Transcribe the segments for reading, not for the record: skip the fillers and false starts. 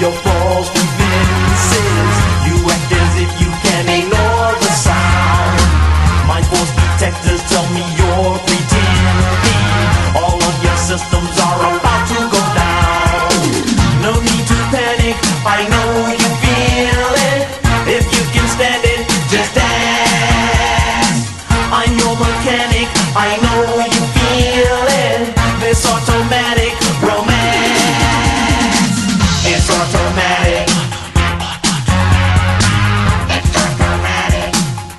your false defenses. You act as if you can ignore the sound. My force detectors tell me you're pretending. All of your systems are about to go down. No need to panic, I know you feel it. If you can stand it, just dance. I'm your mechanic, I know you feel it. This automatic romance, it's automatic. It's automatic.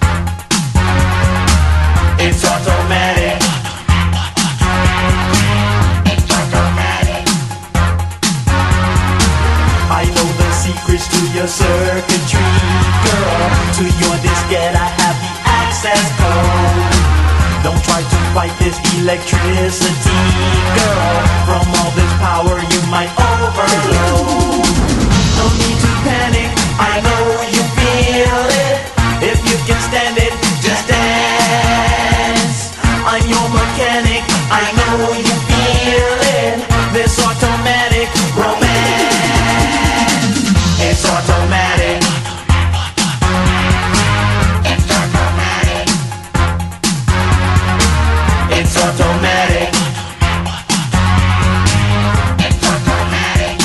It's automatic. It's automatic. I know the secrets to your circuitry, girl. To your diskette I have the access code. Don't try to fight this electricity, girl. From all this power you might overload. No need to panic, I know you feel it. If you can stand it, just dance. I'm your mechanic, I know you feel it. This automatic romance, it's automatic. It's automatic. It's automatic. It's automatic.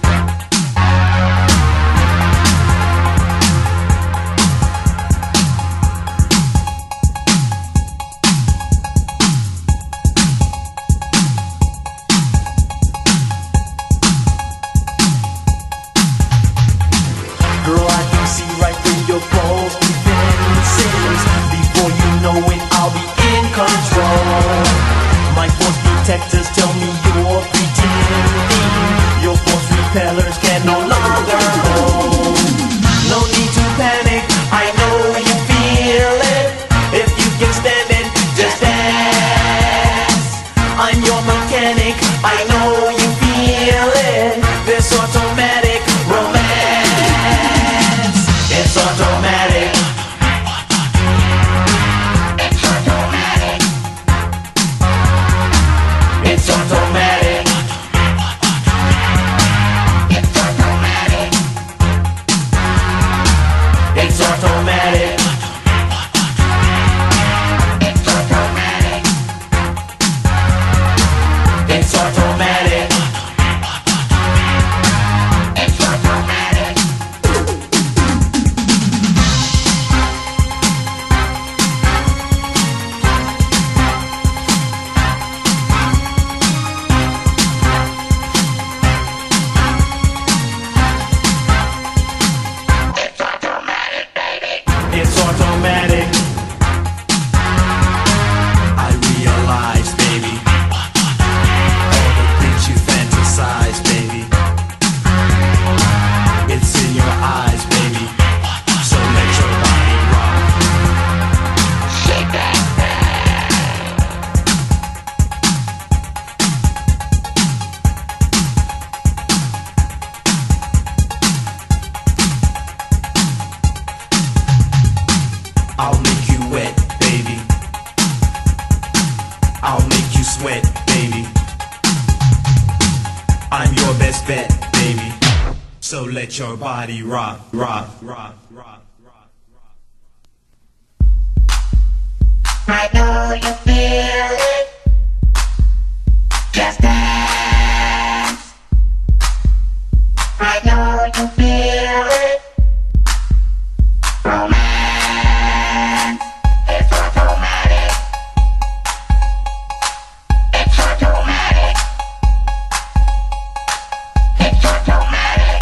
Girl, I can see right through your false defenses. Before you know it, I'll be in control. My force detectors tell me you're pretending. Your force repellers can no longer hold. No need to panic, I know you feel it. If you can stand it, just dance. I'm your mechanic, I know you feel it. This automatic romance, it's automatic. It's automatic. It's automatic. It's automatic. It's automatic. It's automatic. It's automatic. It's automatic. It's automatic. I realize, baby, all the things you fantasize, baby. It's in your eyes, baby. So let your body rock. Shake that. I'll make you wet, baby. I'll make you sweat, baby. I'm your best bet, baby. So let your body rock, rock, rock, rock, rock, rock. I know you feel it. Just dance. I know you feel it. Romance. It's automatic. It's automatic. It's automatic.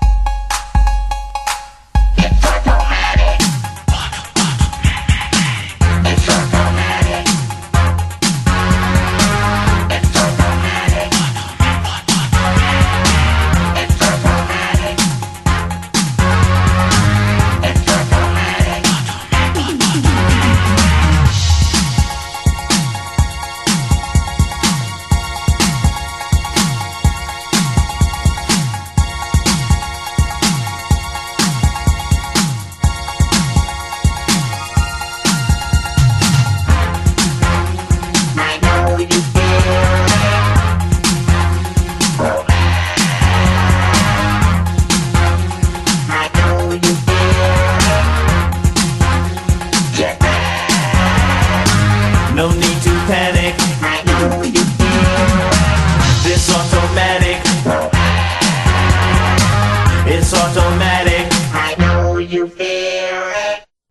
It's automatic. It's automatic. No need